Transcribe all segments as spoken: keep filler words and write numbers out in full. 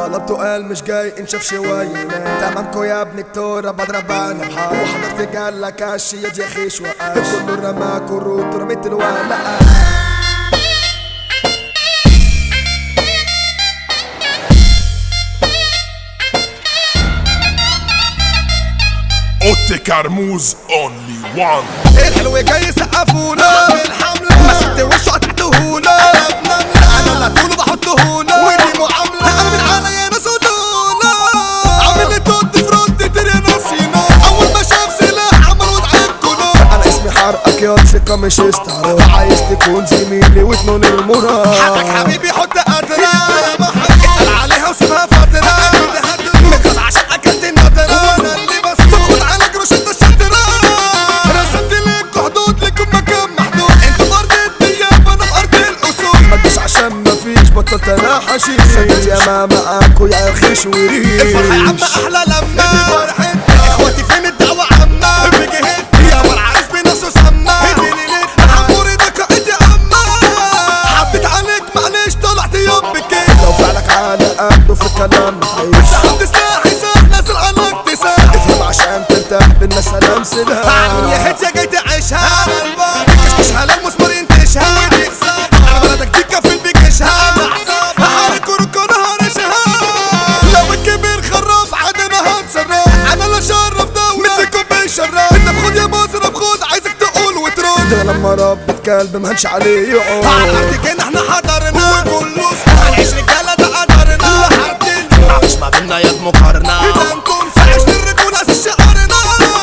طلبته قال مش جاي انشف شوية تمامكو يا ابن كتورة بضرب انا بحال وحضرتك قال لك عالشياد يا خيش وقاش كله رماك ورود ورميت الولقة اوتي كرموز اونلي وان. الحلوة جاي يسقفونا بالحملة مسكت وشه قطعتهوله انا اللي طوله بحطهوله ودي معاملة انا من عليا ناس ودولة عامل لي توت في ردة يا ناسينا اول ما شاف سلاح عمل وضعين كله انا اسمي حرقك يا ثقة مش استعراض عايز تكون زميلي وتنون المراد حقك حبيبي حط قدرة اتقل عليها وسيبها فترة متغاظ عشان اكلت النضرة وانا اللي بس تاخد على جروش انت الشطرة رسمت لكوا حدود لكم مكان محدود انتوا في ارض الدياب وانا في ارض الاصول ما تجيش عشان مفيش بطلت انا حشيش سدت يا ما معاكوا يا خيش وريش الفرحة يا عم احلى لما دي فرحتنا اخواتي فين الدعوة عامة بجهتنا يا والعريس بنفسه سما حموري ده كائد يا عما حطيت عليك معلش طلعت يوم بكيت لو فعلك على قده في الكلام محيش سحبت سلاحي ساح نازل على اكتساح افهم عشان ترتاح بالناس هلام سلاح عامل يا هيت يا جاي تعيشها بكشكشها للمسمار ينتشها على بلدك دي كفيل بيكشها حارك وركو نهارشها لو الكبير خراف عدنا هنصرف انا لا شرف دولة مثلكم بيشرف انت بخد يا مصرف خد عايزك تقول وترد ده لما ربة كلب مهنش عليه يقول عارضك ان احنا حضرنا كله هنعيش رجالة ده قدرنا مفيش ما بينا يد مقارنة اذا نكون سعيش للرجولة اساس شعارنا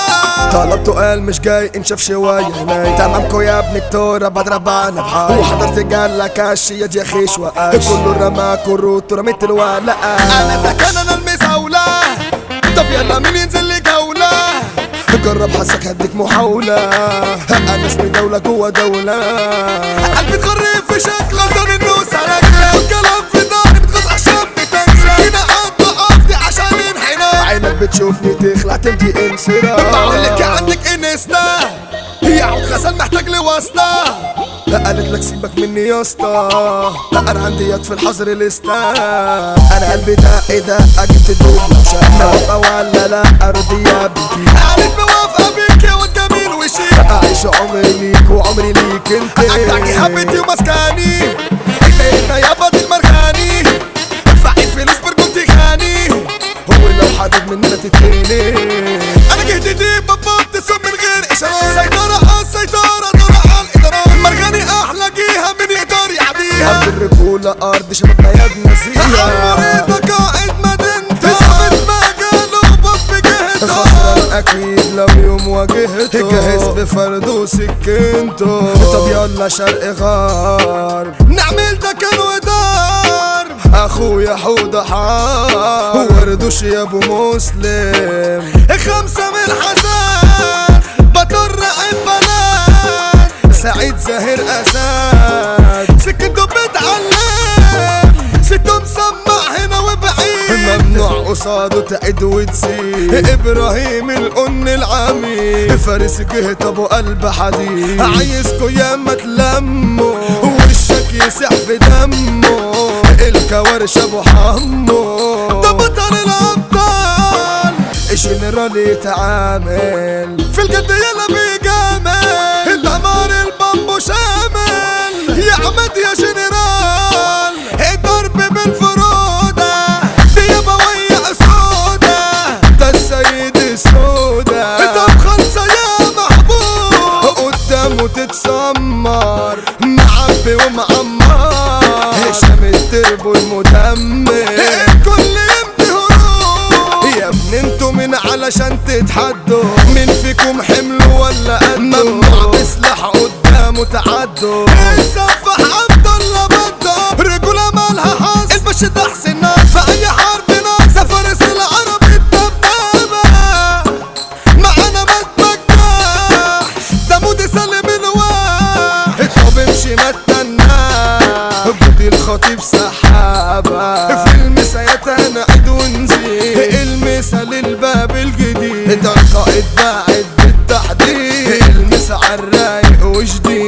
طلبته قال مش جاي انشف شوية تمامكو يا ابن كتورة بضرب انا بحال وحضرتك قال لك عالشياد يا خيش وقاش كله رماك ورود ورميت الولقة انا ده كان انا المزاولة طب يلا مين ينزل لي جولة جرب حسك هديك محاولة انا اسمي دولة جوا دولة قلبي اتغرب في شكل غلطان انه سرقنا والكلام في ضهري بتغص عشان بتنسى هنا قد قصدي عشان انحنى عينك بتشوفني تخلع تمتي انسرا بقولك عندك انستا هي عود غسل محتاج لواسطة قالت لك سيبك مني يا اسطى انا عندي يد في الحظر لستا انا قلبي دق دق جبت دوب مش موافقة ولا لا ارضي يا بنتي قالت موافقة بيك يا وانت مين وشيك اعيش عمري ليك وعمري ليك انت اجدعكي حبيتي ومسكاني احنا يا بطل المرخاني ادفعي فلوس برجولتي غاني هو لو حدد مننا تتهني انا جهدي دي ببط السم من غير اشارات سيطرة على السيطرة دورة على الادارات المرغني احلى جيها من يقدر يعديها ارض الرجولة ارض شبابنا يا بنسيها المريضة قائد مدينته ثابت مجاله وبط بجهته خسران اكيد لو يوم واجهته جاهز بفرده وسكنته طب يلا شرق غرب نعمل ده كان ودار اخويا حوضة حار وردوش يا ابو مسلم خمسة من حسن بطر عين بلد سعيد زاهر اسد سكنته بتعلم سته مسمع هنا وبعيد ممنوع قصاده تعد وتسيب ابراهيم القن العميد فارس جهة ابو قلب حديد عايزكوا ياما تلموا وشك يسح في دمه الكوارش ابو حمو ده بطل الابطال الجنرال يتعامل في الجد يلا بيجامل الدمار البامبو شامل يا عمد يا جنرال الضرب بالفرودة دي يابوية سودة ده السيد السودة طب خلصة يا محبوب قدامه تتسمر معبي ومعمر هشام التربو المدمر الكل يمضي هروب يا ابن انتو من علشان تتحدوا مين فيكم حمل ولا قدو ممنوع بسلاح قدامه تعدوا السفاح عبد الله بده رجولة مالها حظ البش ده حسين في اي حرب ناس فارس العرب الدبابة معانا ما تبجحش ده مودي سالم الواح طب امشي ما تناش بودي الخطيب سحابة في المسايات هنعيد ونزيد المثال الباب الجديد ده القائد باعد بالتحديد المسا عالرايق وجديد